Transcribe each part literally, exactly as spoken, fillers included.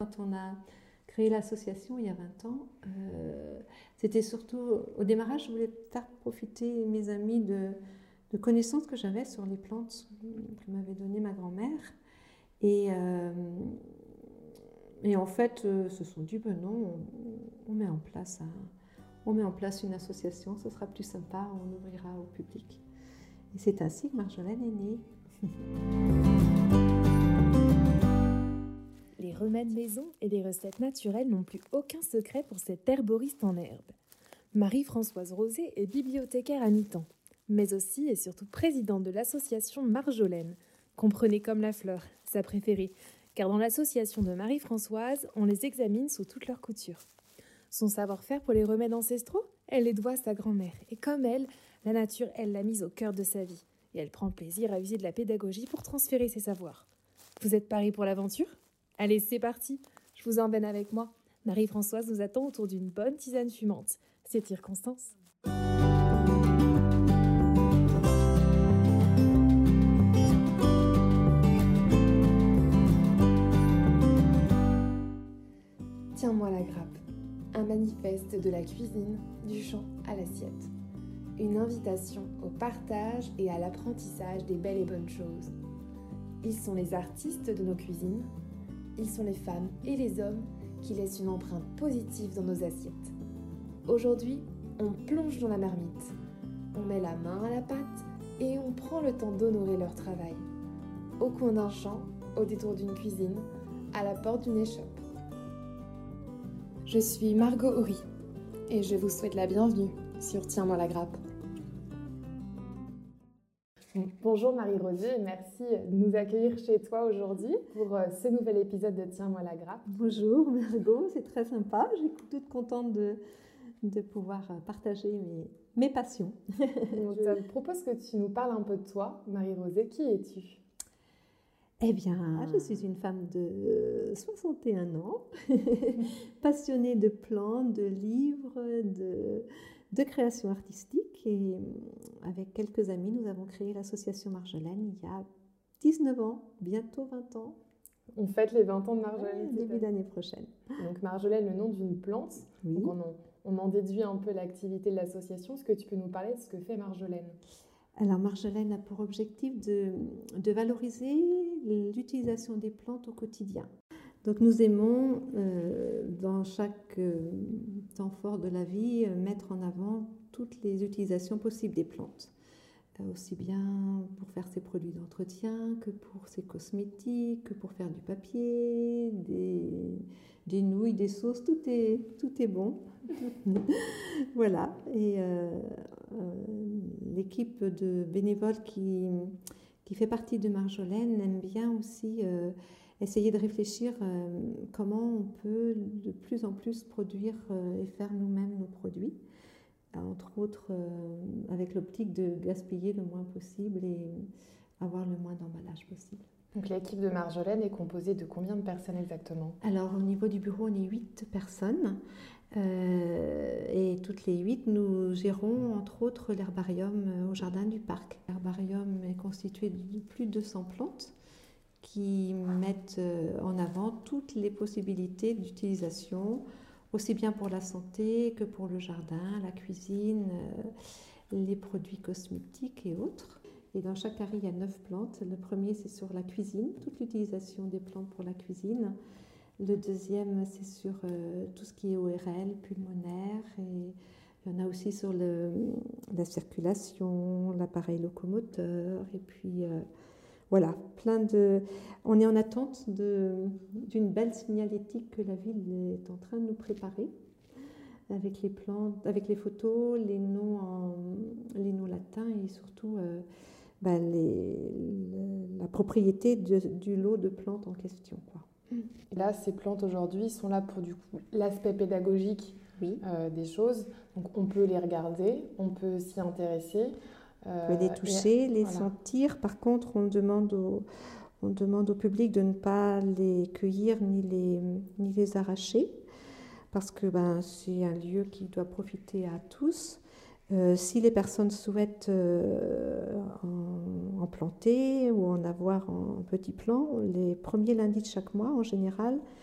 quand on a créé l'association il y a vingt ans, euh, c'était surtout, au démarrage, je voulais faire profiter mes amis de, de connaissances que j'avais sur les plantes que m'avait données ma grand-mère. Et, euh, et en fait, euh, se sont dit, ben non, on, on, met en place un, on met en place une association, ce sera plus sympa, on ouvrira au public. Et c'est ainsi que Marjolaine est née. Les remèdes maison et les recettes naturelles n'ont plus aucun secret pour cette herboriste en herbe. Marie-Françoise Rosé est bibliothécaire à mi-temps, mais aussi et surtout présidente de l'association Marjolaine. Comprenez comme la fleur, sa préférée, car dans l'association de Marie-Françoise, on les examine sous toutes leurs coutures. Son savoir-faire pour les remèdes ancestraux, elle les doit à sa grand-mère, et comme elle, la nature, elle l'a mise au cœur de sa vie, et elle prend plaisir à user de la pédagogie pour transférer ses savoirs. Vous êtes parés pour l'aventure ? Allez, c'est parti, je vous emmène avec moi. Marie-Françoise nous attend autour d'une bonne tisane fumante. C'est circonstance. Tiens-moi la grappe, un manifeste de la cuisine, du champ à l'assiette. Une invitation au partage et à l'apprentissage des belles et bonnes choses. Ils sont les artistes de nos cuisines. Ils sont les femmes et les hommes qui laissent une empreinte positive dans nos assiettes. Aujourd'hui, on plonge dans la marmite. On met la main à la pâte et on prend le temps d'honorer leur travail. Au coin d'un champ, au détour d'une cuisine, à la porte d'une échoppe. Je suis Margot Houry et je vous souhaite la bienvenue sur Tiens-moi la grappe. Bonjour Marie-Rosée, merci de nous accueillir chez toi aujourd'hui pour ce nouvel épisode de Tiens-moi la grappe. Bonjour Margot, c'est très sympa, je suis toute contente de, de pouvoir partager mes, mes passions. Donc, je te propose que tu nous parles un peu de toi, Marie-Rosée, qui es-tu ? Eh bien, je suis une femme de soixante et un ans, passionnée de plantes, de livres, de, de création artistique. Et avec quelques amis, nous avons créé l'association Marjolaine il y a dix-neuf ans, bientôt vingt ans. On fête les vingt ans de Marjolaine. Ouais, début d'année prochaine. Donc Marjolaine, le nom d'une plante. Oui. Donc on, en, on en déduit un peu l'activité de l'association. Est-ce que tu peux nous parler de ce que fait Marjolaine ? Alors Marjolaine a pour objectif de, de valoriser l'utilisation des plantes au quotidien. Donc nous aimons, euh, dans chaque euh, temps fort de la vie, euh, mettre en avant toutes les utilisations possibles des plantes. Euh, aussi bien pour faire ses produits d'entretien, que pour ses cosmétiques, que pour faire du papier, des, des nouilles, des sauces, tout est, tout est bon. Voilà, et euh, euh, l'équipe de bénévoles qui, qui fait partie de Marjolaine aime bien aussi euh, essayer de réfléchir euh, comment on peut de plus en plus produire euh, et faire nous-mêmes nos produits, entre autres euh, avec l'optique de gaspiller le moins possible et avoir le moins d'emballage possible. Donc l'équipe de Marjolaine est composée de combien de personnes exactement ? Alors au niveau du bureau, on est huit personnes. Euh, et toutes les huit, nous gérons entre autres l'herbarium au jardin du parc. L'herbarium est constitué de plus de deux cents plantes qui mettent en avant toutes les possibilités d'utilisation, aussi bien pour la santé que pour le jardin, la cuisine, les produits cosmétiques et autres. Et dans chaque carré, il y a neuf plantes. Le premier, c'est sur la cuisine, toute l'utilisation des plantes pour la cuisine. Le deuxième, c'est sur euh, tout ce qui est O R L, pulmonaire. Et il y en a aussi sur le, la circulation, l'appareil locomoteur. Et puis, euh, voilà, plein de... On est en attente de, d'une belle signalétique que la ville est en train de nous préparer. Avec les plantes, avec les photos, les noms, en, les noms latins et surtout euh, bah, les, la propriété de, du lot de plantes en question, quoi. Et là, ces plantes aujourd'hui sont là pour du coup l'aspect pédagogique oui. euh, des choses. Donc on peut les regarder, on peut s'y intéresser. Euh, on peut les toucher, et, les voilà. sentir. Par contre, on demande, au, on demande au public de ne pas les cueillir ni les, ni les arracher, parce que ben, c'est un lieu qui doit profiter à tous. Euh, si les personnes souhaitent euh, en, en planter ou en avoir en petit plan, les premiers lundis de chaque mois, en général,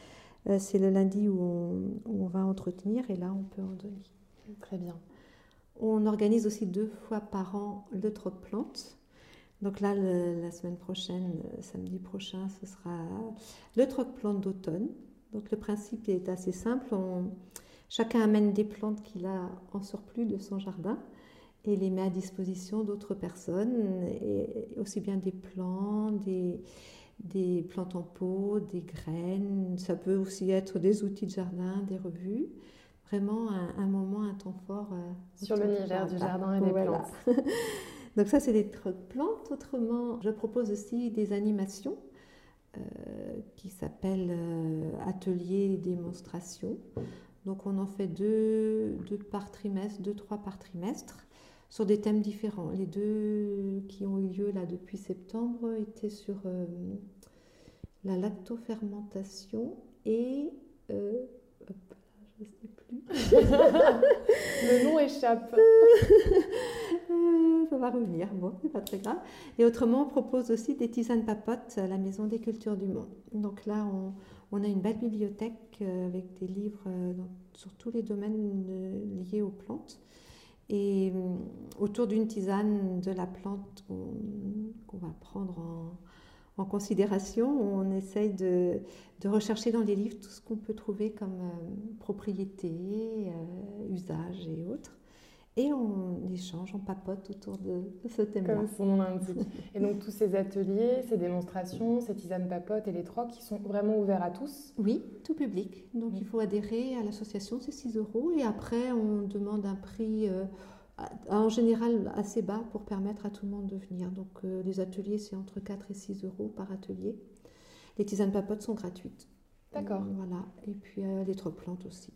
Euh, c'est le lundi où on, où on va entretenir et là, on peut en donner. Très bien. On organise aussi deux fois par an le troc-plante. Donc là, le, la semaine prochaine, samedi prochain, ce sera le troc-plante d'automne. Donc le principe est assez simple. On, chacun amène des plantes qu'il a en surplus de son jardin et les met à disposition d'autres personnes, et aussi bien des plants, des, des plantes en pot, des graines. Ça peut aussi être des outils de jardin, des revues. Vraiment un, un moment, un temps fort euh, sur l'univers du jardin et des voilà. plantes. Donc ça, c'est des troc-plantes. Autrement, je propose aussi des animations euh, qui s'appellent euh, ateliers et démonstrations. Donc on en fait deux, deux par trimestre, deux, trois par trimestre, sur des thèmes différents. Les deux qui ont eu lieu là depuis septembre étaient sur euh, la lactofermentation et euh, hop, je ne sais plus. Le nom échappe. Ça va revenir, bon, c'est pas très grave. Et autrement, on propose aussi des tisanes papotes à la Maison des Cultures du Monde. Donc là, on, on a une belle bibliothèque avec des livres dans, sur tous les domaines de, liés aux plantes. Et autour d'une tisane de la plante qu'on, qu'on va prendre en, en considération, on essaye de, de rechercher dans les livres tout ce qu'on peut trouver comme euh, propriété, euh, usage et autres. Et on échange, on papote autour de, de ce thème-là. Comme son nom l'indique. Et donc tous ces ateliers, ces démonstrations, ces tisanes papotes et les trocs, qui sont vraiment ouverts à tous? Oui, tout public. Donc oui. Il faut adhérer à l'association, c'est six euros. Et après, on demande un prix euh, en général assez bas pour permettre à tout le monde de venir. Donc euh, les ateliers, c'est entre quatre et six euros par atelier. Les tisanes papotes sont gratuites. D'accord. Euh, voilà. Et puis euh, les trocs-plantes aussi.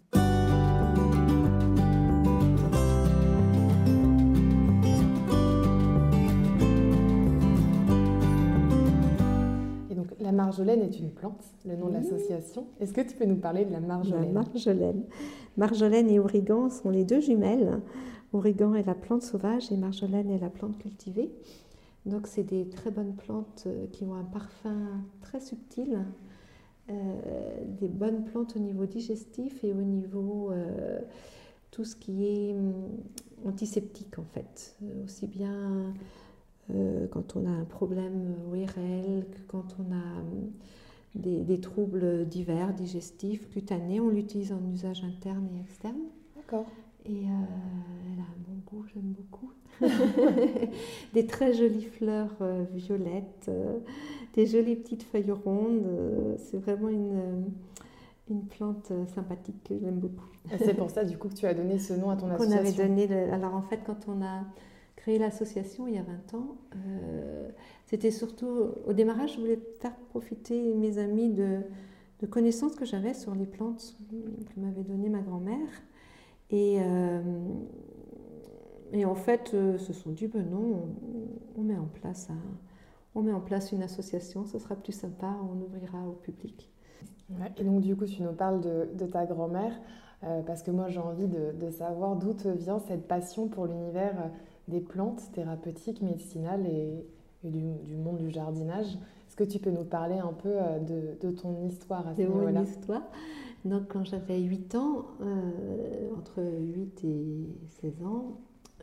La marjolaine est une plante, le nom oui. de l'association. Est-ce que tu peux nous parler de la marjolaine? La marjolaine. Marjolaine et origan sont les deux jumelles. Origan est la plante sauvage et marjolaine est la plante cultivée. Donc, c'est des très bonnes plantes qui ont un parfum très subtil, euh, des bonnes plantes au niveau digestif et au niveau euh, tout ce qui est antiseptique en fait, aussi bien Euh, quand on a un problème O R L, quand on a des, des troubles divers, digestifs, cutanés, on l'utilise en usage interne et externe. D'accord. Et euh, elle a un bon goût, j'aime beaucoup. Des très jolies fleurs euh, violettes, euh, des jolies petites feuilles rondes. Euh, c'est vraiment une, une plante sympathique que j'aime beaucoup. Et c'est pour ça du coup que tu as donné ce nom à ton association. Qu'on avait donné le, alors en fait, quand on a créé l'association il y a vingt ans, euh, c'était surtout, au démarrage, je voulais faire profiter mes amis de, de connaissances que j'avais sur les plantes que m'avait donné ma grand-mère. Et, euh, et en fait, euh, se sont dit, ben non, on, on, met en place un, on met en place une association, ce sera plus sympa, on ouvrira au public. Ouais, et donc du coup, tu nous parles de, de ta grand-mère, euh, parce que moi j'ai envie de, de savoir d'où te vient cette passion pour l'univers euh, des plantes thérapeutiques, médicinales et, et du, du monde du jardinage. Est-ce que tu peux nous parler un peu de, de ton histoire à ce niveau-là ? De mon histoire. Donc, quand j'avais huit ans, euh, entre huit et seize ans,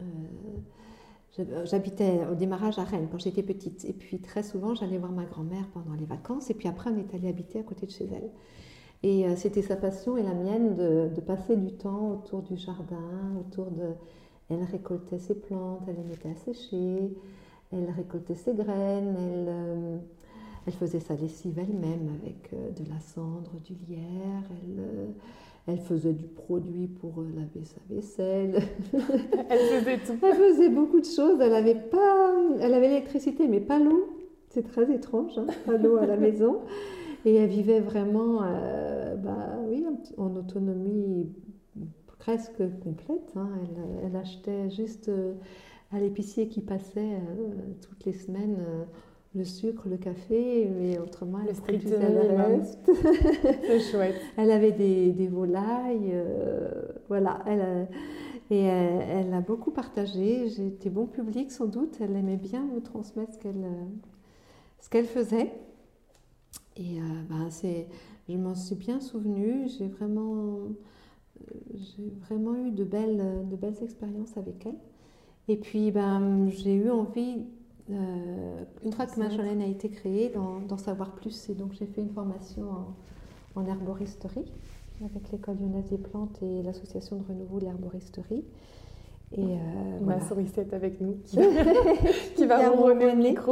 euh, j'habitais au démarrage à Rennes quand j'étais petite. Et puis, très souvent, j'allais voir ma grand-mère pendant les vacances. Et puis après, on est allé habiter à côté de chez elle. Et euh, c'était sa passion et la mienne de, de passer du temps autour du jardin, autour de... Elle récoltait ses plantes, elle les mettait à sécher, elle récoltait ses graines, elle, euh, elle faisait sa lessive elle-même avec euh, de la cendre, du lierre, elle, euh, elle faisait du produit pour euh, laver sa vaisselle. Elle faisait tout. Elle faisait beaucoup de choses, elle avait, pas, elle avait l'électricité mais pas l'eau, c'est très étrange, hein, pas l'eau à la maison. Et elle vivait vraiment euh, bah, oui, en autonomie presque complète. Hein. Elle, elle achetait juste euh, à l'épicier qui passait euh, toutes les semaines euh, le sucre, le café, mais autrement elle produisait le reste. C'est chouette. Elle avait des, des volailles, euh, voilà. Elle a, et elle, elle a beaucoup partagé. J'étais bon public sans doute. Elle aimait bien me transmettre ce qu'elle, ce qu'elle faisait. Et euh, ben, c'est je m'en suis bien souvenue. J'ai vraiment, j'ai vraiment eu de belles, de belles expériences avec elle. Et puis, ben, j'ai eu envie, euh, une fois que Marjolaine a été créée, d'en, d'en savoir plus. Et donc, j'ai fait une formation en, en herboristerie avec l'École lyonnaise des plantes et l'Association de renouveau de l'herboristerie. Et euh, Ma voilà. souris est avec nous, qui, qui va ronronner le micro.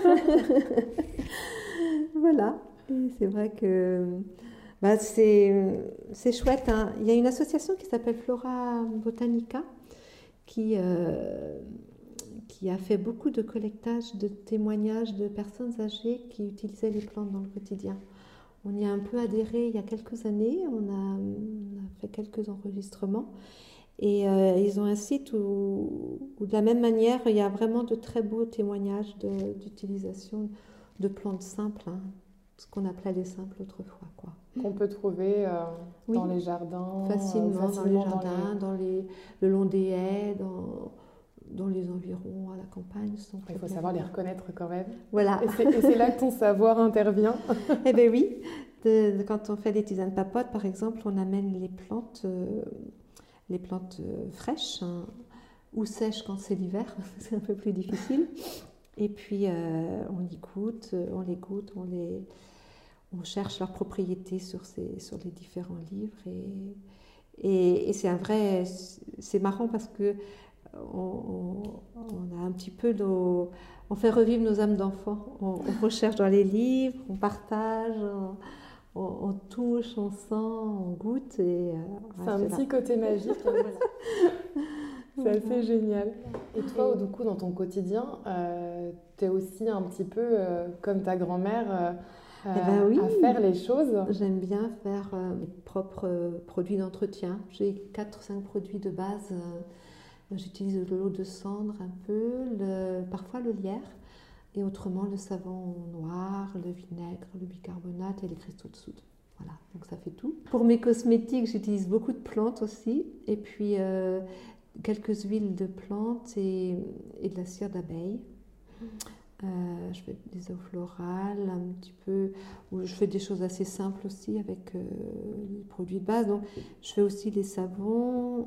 Voilà, et c'est vrai que bah, c'est, c'est chouette. Hein. Il y a une association qui s'appelle Flora Botanica qui, euh, qui a fait beaucoup de collectage de témoignages de personnes âgées qui utilisaient les plantes dans le quotidien. On y a un peu adhéré il y a quelques années, on a, on a fait quelques enregistrements. Et euh, ils ont un site où, où, de la même manière, il y a vraiment de très beaux témoignages de, d'utilisation de plantes simples, hein, ce qu'on appelait les simples autrefois, quoi. Qu'on peut trouver euh, oui, dans les jardins, facilement, euh, facilement dans les jardins, dans les... Dans les, le long des haies, dans, dans les environs, à la campagne. Il faut savoir les reconnaître quand même. Voilà. Et c'est, et c'est là que ton savoir intervient. Eh bien oui, de, de, quand on fait des tisanes papotes, par exemple, on amène les plantes... Euh, les plantes fraîches, hein, ou sèches quand c'est l'hiver, c'est un peu plus difficile. Et puis euh, on y goûte, on les goûte, on, les, on cherche leurs propriétés sur, ces, sur les différents livres. Et, et, et c'est un vrai, c'est marrant parce que on, on a un petit peu nos, on fait revivre nos âmes d'enfants. On, on recherche dans les livres, on partage. On, On, on touche, on sent, on goûte. Et, euh, c'est ouais, un petit là. Côté magique. Voilà. C'est voilà. Assez génial. Et toi, et... du coup, dans ton quotidien, euh, tu es aussi un petit peu euh, comme ta grand-mère euh, eh ben oui, à faire les choses. J'aime bien faire euh, mes propres euh, produits d'entretien. J'ai quatre ou cinq produits de base. Euh, j'utilise de l'eau de cendre un peu, le, parfois le lierre. Et autrement, le savon noir, le vinaigre, le bicarbonate et les cristaux de soude. Voilà, donc ça fait tout. Pour mes cosmétiques, j'utilise beaucoup de plantes aussi. Et puis, euh, quelques huiles de plantes et, et de la cire d'abeille. Euh, je fais des eaux florales, un petit peu... Ou je fais des choses assez simples aussi avec euh, les produits de base. Donc, je fais aussi les savons.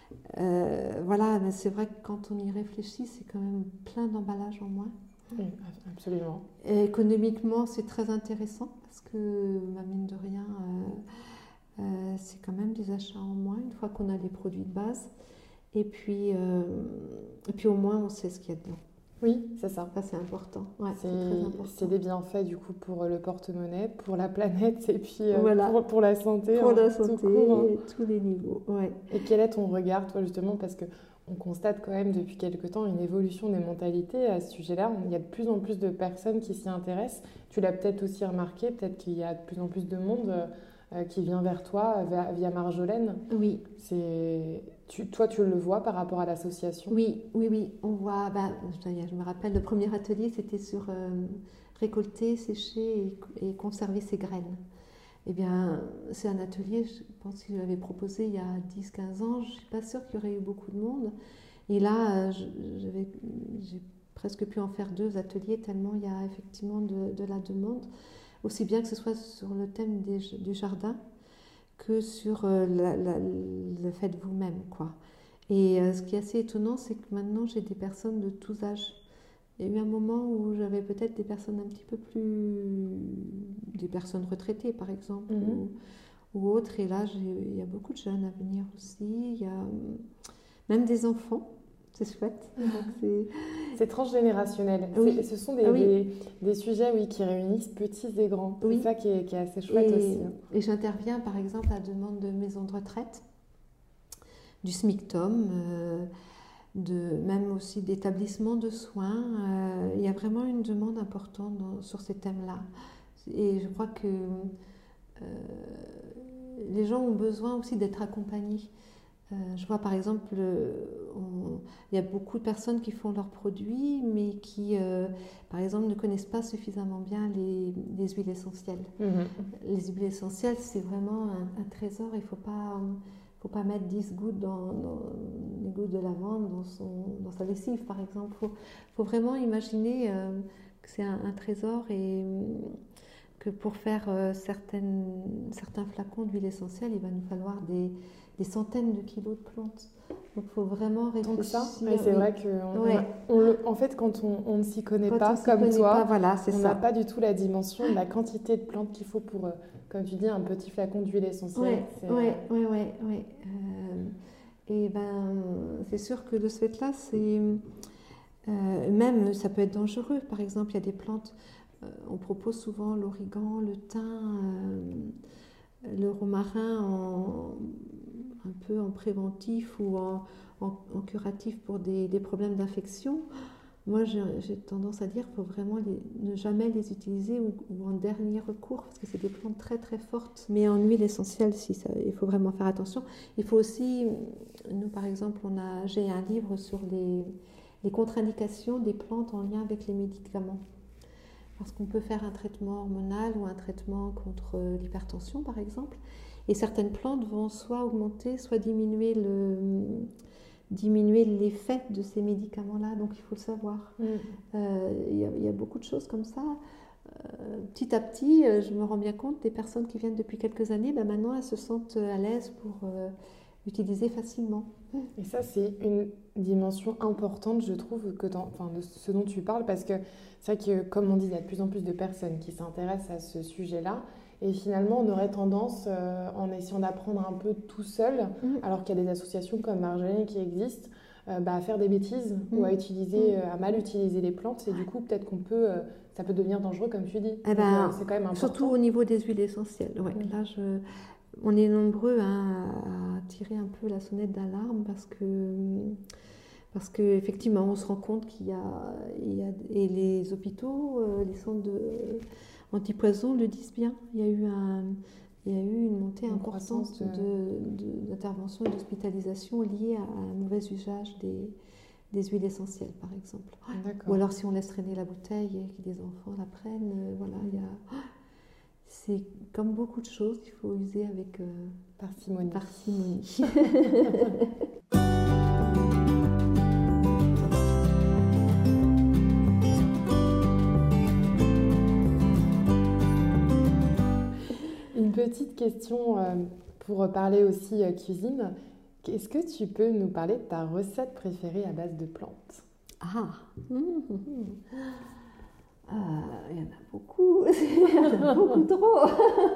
Euh, voilà, mais c'est vrai que quand on y réfléchit, c'est quand même plein d'emballages en moins. Oui, absolument. Et économiquement, c'est très intéressant parce que, bah, mine de rien, euh, euh, c'est quand même des achats en moins une fois qu'on a les produits de base. Et puis, euh, et puis au moins, on sait ce qu'il y a dedans. Oui, c'est ça. Ça, c'est important. Ouais, c'est, c'est très important. C'est des bienfaits du coup pour le porte-monnaie, pour la planète et puis euh, voilà. pour, pour la santé. Pour hein, la santé, tout court, hein. Et tous les niveaux. Ouais. Et quel est ton regard, toi, justement, parce que on constate quand même depuis quelque temps une évolution des mentalités à ce sujet-là. Il y a de plus en plus de personnes qui s'y intéressent. Tu l'as peut-être aussi remarqué, peut-être qu'il y a de plus en plus de monde euh, qui vient vers toi via, via Marjolaine. Oui. C'est... Tu, toi, tu le vois par rapport à l'association ? Oui, oui, oui. On voit, ben, je me rappelle, le premier atelier, c'était sur euh, récolter, sécher et, et conserver ses graines. Eh bien, c'est un atelier, je pense que je l'avais proposé il y a dix à quinze ans. Je ne suis pas sûre qu'il y aurait eu beaucoup de monde. Et là, j'avais, j'ai presque pu en faire deux ateliers, tellement il y a effectivement de, de la demande. Aussi bien que ce soit sur le thème des, du jardin que sur euh, la, la, le fait de vous-même, quoi. Et euh, ce qui est assez étonnant, c'est que maintenant, j'ai des personnes de tous âges. Il y a eu un moment où j'avais peut-être des personnes un petit peu plus... des personnes retraitées, par exemple, mm-hmm. ou, ou autres. Et là, j'ai, il y a beaucoup de jeunes à venir aussi. Il y a même des enfants. C'est chouette. Donc c'est... c'est transgénérationnel. Oui. C'est, ce sont des, ah oui. des, des sujets oui, qui réunissent petits et grands. Oui. C'est ça qui est, qui est assez chouette et, aussi. Et j'interviens, par exemple, à la demande de maisons de retraite, du SMICTOM, euh, de, même aussi d'établissements de soins. Euh, il y a vraiment une demande importante dans, sur ces thèmes-là. Et je crois que euh, les gens ont besoin aussi d'être accompagnés. Euh, je vois par exemple, on, il y a beaucoup de personnes qui font leurs produits, mais qui, euh, par exemple, ne connaissent pas suffisamment bien les, les huiles essentielles. Mmh. Les huiles essentielles, c'est vraiment un, un trésor. Il ne faut pas... Il ne faut pas mettre dix gouttes dans, dans les gouttes de lavande dans, son, dans sa lessive, par exemple. Il faut, faut vraiment imaginer euh, que c'est un, un trésor et euh, que pour faire euh, certaines, certains flacons d'huile essentielle, il va nous falloir des, des centaines de kilos de plantes. Donc il faut vraiment réfléchir. Donc ça, ouais, c'est oui. vrai que ouais. on, on le, en fait, quand on, on ne s'y connaît quand pas, comme connaît toi, pas, voilà, c'est on ça. n'a pas du tout la dimension de la quantité de plantes qu'il faut pour, euh, comme tu dis, un petit flacon d'huile essentielle. Oui, oui, oui, oui. Ouais. Euh, et ben, c'est sûr que de ce fait-là, c'est euh, même ça peut être dangereux. Par exemple, il y a des plantes. Euh, on propose souvent l'origan, le thym, euh, le romarin en, un peu en préventif ou en, en, en curatif pour des, des problèmes d'infection. Moi, j'ai, j'ai tendance à dire qu'il faut vraiment les, ne jamais les utiliser ou, ou en dernier recours, parce que c'est des plantes très très fortes. Mais en huile essentielle, si ça, il faut vraiment faire attention. Il faut aussi, nous par exemple, on a, j'ai un livre sur les, les contre-indications des plantes en lien avec les médicaments. Parce qu'on peut faire un traitement hormonal ou un traitement contre l'hypertension, par exemple. Et certaines plantes vont soit augmenter, soit diminuer le... diminuer l'effet de ces médicaments-là, donc il faut le savoir. Il mm. euh, y, y a beaucoup de choses comme ça. Euh, petit à petit, je me rends bien compte des personnes qui viennent depuis quelques années, ben maintenant elles se sentent à l'aise pour euh, utiliser facilement. Et ça, c'est une dimension importante, je trouve, que dans, enfin, de ce dont tu parles, parce que c'est vrai que, comme on dit, il y a de plus en plus de personnes qui s'intéressent à ce sujet-là. Et finalement, on aurait tendance, euh, en essayant d'apprendre un peu tout seul, mmh. alors qu'il y a des associations comme Marjolaine qui existent, euh, bah, à faire des bêtises mmh. ou à, utiliser, euh, à mal utiliser les plantes. Et du coup, peut-être qu'on peut, euh, ça peut devenir dangereux, comme tu dis. Eh ben, Donc, euh, c'est quand même important. Surtout au niveau des huiles essentielles. Ouais, mmh. Là, je, on est nombreux hein, à tirer un peu la sonnette d'alarme parce que... Parce qu'effectivement, on se rend compte qu'il y a, il y a et les hôpitaux, euh, les centres de, antipoison le disent bien. Il y a eu, un, il y a eu une montée une importante de... De, de, d'intervention et d'hospitalisation liée à un mauvais usage des, des huiles essentielles, par exemple. D'accord. Ou alors si on laisse traîner la bouteille et que les enfants la prennent, euh, voilà, il y a... C'est comme beaucoup de choses qu'il faut user avec euh, parcimonie. parcimonie. Une petite question euh, pour parler aussi euh, cuisine. Est-ce que tu peux nous parler de ta recette préférée à base de plantes ? Ah, mmh, mmh. Euh, il y en a beaucoup, il y en a beaucoup trop.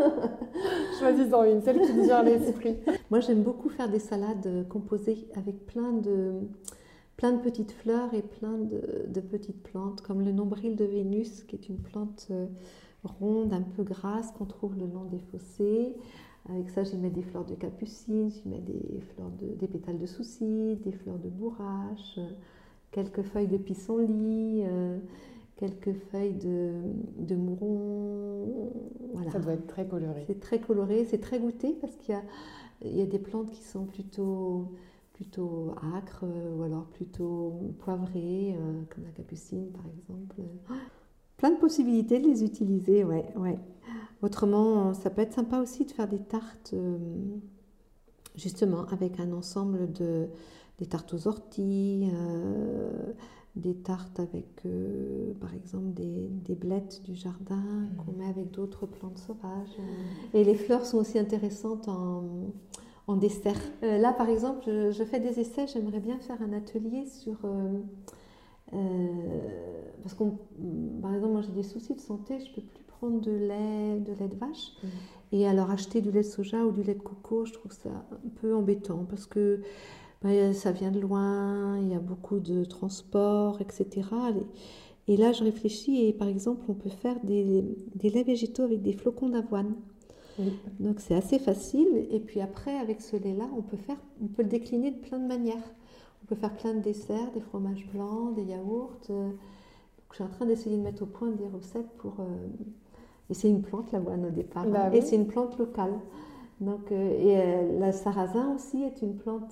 Choisis-en une, celle qui te vient à l'esprit. Moi, j'aime beaucoup faire des salades composées avec plein de, plein de petites fleurs et plein de, de petites plantes, comme le nombril de Vénus, qui est une plante euh, ronde, un peu grasse, qu'on trouve le long des fossés. Avec ça, j'y mets des fleurs de capucine, j'y mets des, fleurs de, des pétales de soucis, des fleurs de bourrache, quelques feuilles de pissenlit, euh, quelques feuilles de, de mouron. Voilà. Ça doit être très coloré. C'est très coloré, c'est très goûté parce qu'il y a, il y a des plantes qui sont plutôt, plutôt âcres ou alors plutôt poivrées, euh, comme la capucine par exemple. Plein de possibilités de les utiliser, ouais, ouais. Autrement, ça peut être sympa aussi de faire des tartes, euh, justement, avec un ensemble de des tartes aux orties, euh, des tartes avec, euh, par exemple, des, des blettes du jardin mmh. qu'on met avec d'autres plantes sauvages. Et les fleurs sont aussi intéressantes en, en dessert. Euh, là, par exemple, je, je fais des essais. J'aimerais bien faire un atelier sur... Euh, euh, parce qu'on, par exemple, moi j'ai des soucis de santé, je peux plus prendre de lait, de lait de vache. Mmh. Et alors acheter du lait de soja ou du lait de coco, je trouve ça un peu embêtant parce que ben, ça vient de loin, il y a beaucoup de transport, et cetera. Et là, je réfléchis et par exemple, on peut faire des, des laits végétaux avec des flocons d'avoine. Oui. Donc c'est assez facile. Et puis après, avec ce lait-là, on peut faire, on peut le décliner de plein de manières. On peut faire plein de desserts, des fromages blancs, des yaourts. Donc, je suis en train d'essayer de mettre au point des recettes pour... Euh... Et c'est une plante, l'avoine, au départ. Bah, hein. Oui. Et c'est une plante locale. Donc, euh, et euh, la sarrasin aussi est une plante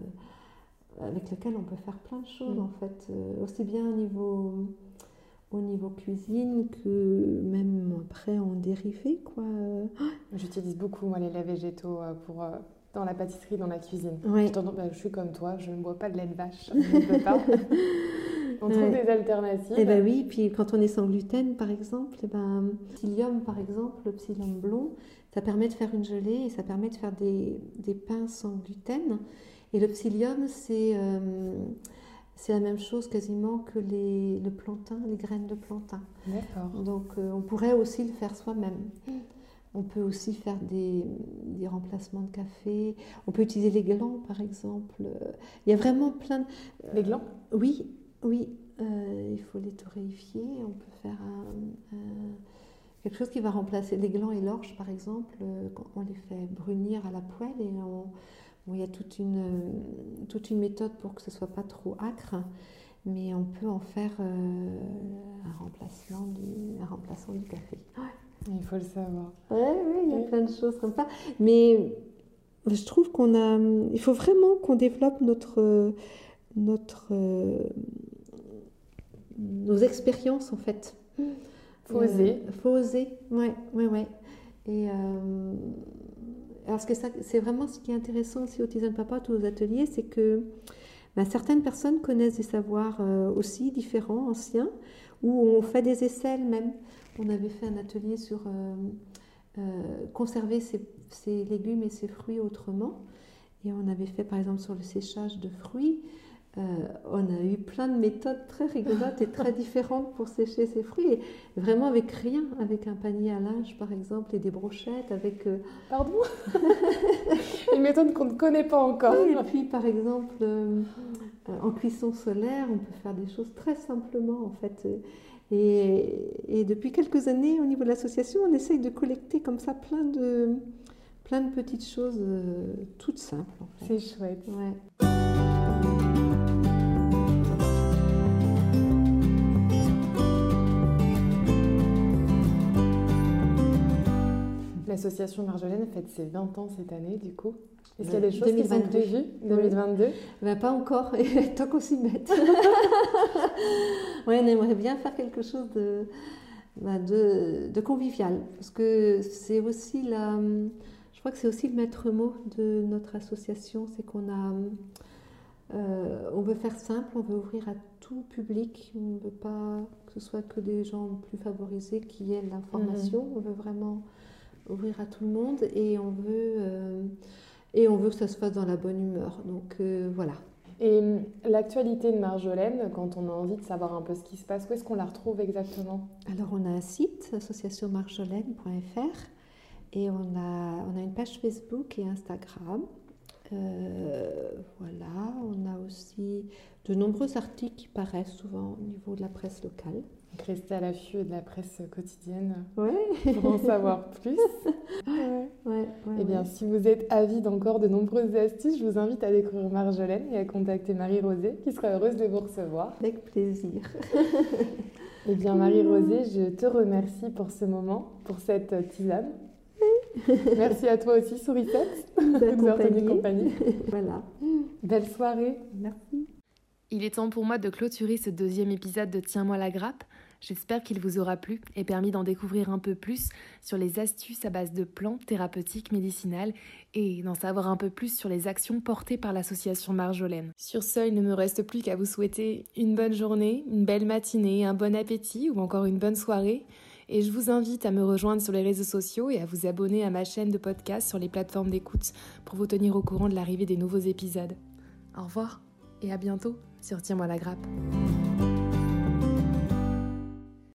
euh, avec laquelle on peut faire plein de choses, mmh. en fait. Euh, aussi bien au niveau, au niveau cuisine que même après en dérivé, quoi. J'utilise beaucoup, moi, les laits végétaux pour... Euh... dans la pâtisserie, dans la cuisine. Ouais. Je, bah, je suis comme toi, je ne bois pas de lait de vache, je ne peux pas. On trouve Ouais. des alternatives. Eh ben oui, puis quand on est sans gluten, par exemple, eh ben, le psyllium, par exemple, le psyllium blond, ça permet de faire une gelée et ça permet de faire des, des pains sans gluten. Et le psyllium, c'est euh, c'est la même chose quasiment que les, le plantain, les graines de plantain. D'accord. Donc euh, on pourrait aussi le faire soi-même. On peut aussi faire des, des remplacements de café. On peut utiliser les glands, par exemple. Il y a vraiment plein de... Les glands ? Oui, oui. Euh, il faut les torréfier. On peut faire un, un- quelque chose qui va remplacer les glands et l'orge, par exemple. euh, quand on les fait brunir à la poêle et on- bon, il y a toute une, euh, toute une méthode pour que ce soit pas trop acre, mais on peut en faire euh, un remplacement du, un remplaçant du café. Il faut le savoir. Oui, oui, il y a Oui. plein de choses comme ça. Mais je trouve qu'on a, il faut vraiment qu'on développe notre, notre, euh, nos expériences en fait. Faut oser. Euh, faut oser, ouais, ouais, ouais. Et euh, alors ce que ça, c'est vraiment ce qui est intéressant aussi au Tisane Papa, tous nos ateliers, c'est que ben, certaines personnes connaissent des savoirs euh, aussi différents, anciens, où on fait des essais même. On avait fait un atelier sur euh, euh, conserver ses, ses légumes et ses fruits autrement. Et on avait fait par exemple sur le séchage de fruits. Euh, on a eu plein de méthodes très rigolotes et très différentes pour sécher ses fruits. Et vraiment avec rien, avec un panier à linge par exemple et des brochettes. Avec, euh... Pardon. Une méthode qu'on ne connaît pas encore. Oui, et puis par exemple, euh, en cuisson solaire, on peut faire des choses très simplement en fait. Et, et depuis quelques années, au niveau de l'association, on essaye de collecter comme ça plein de, plein de petites choses euh, toutes simples. En fait. C'est chouette. Ouais. L'association Marjolaine fête ses vingt ans cette année, du coup. Est-ce qu'il y a Le des choses deux mille vingt-deux. qui sont prévues deux mille vingt-deux? Ben, pas encore, tant qu'on s'y mette. Ouais, on aimerait bien faire quelque chose de, ben, de, de convivial, parce que c'est aussi la, je crois que c'est aussi le maître mot de notre association, c'est qu'on a, euh, on veut faire simple, on veut ouvrir à tout public, on ne veut pas que ce soit que des gens plus favorisés qui aient l'information, mmh. On veut vraiment ouvrir à tout le monde et on veut, euh, et on veut que ça se fasse dans la bonne humeur. Donc euh, voilà. Et l'actualité de Marjolaine, quand on a envie de savoir un peu ce qui se passe, où est-ce qu'on la retrouve exactement? Alors on a un site, association marjolaine point f r, et on a, on a une page Facebook et Instagram. Euh, voilà, on a aussi de nombreux articles qui paraissent souvent au niveau de la presse locale. Restez à l'affût de la presse quotidienne ouais. pour en savoir plus. Ouais. Ouais, ouais, eh bien, ouais. si vous êtes avide encore de nombreuses astuces, je vous invite à découvrir Marjolaine et à contacter Marie-Rosée, qui sera heureuse de vous recevoir. Avec plaisir. Eh bien, Marie-Rosée, je te remercie pour ce moment, pour cette tisane. Merci à toi aussi, Sourisette, de nous avoir tenu compagnie. Voilà. Belle soirée. Merci. Il est temps pour moi de clôturer ce deuxième épisode de Tiens-moi la grappe. J'espère qu'il vous aura plu et permis d'en découvrir un peu plus sur les astuces à base de plantes thérapeutiques médicinales et d'en savoir un peu plus sur les actions portées par l'association Marjolaine. Sur ce, il ne me reste plus qu'à vous souhaiter une bonne journée, une belle matinée, un bon appétit ou encore une bonne soirée. Et je vous invite à me rejoindre sur les réseaux sociaux et à vous abonner à ma chaîne de podcast sur les plateformes d'écoute pour vous tenir au courant de l'arrivée des nouveaux épisodes. Au revoir et à bientôt sur Tiens-moi la grappe.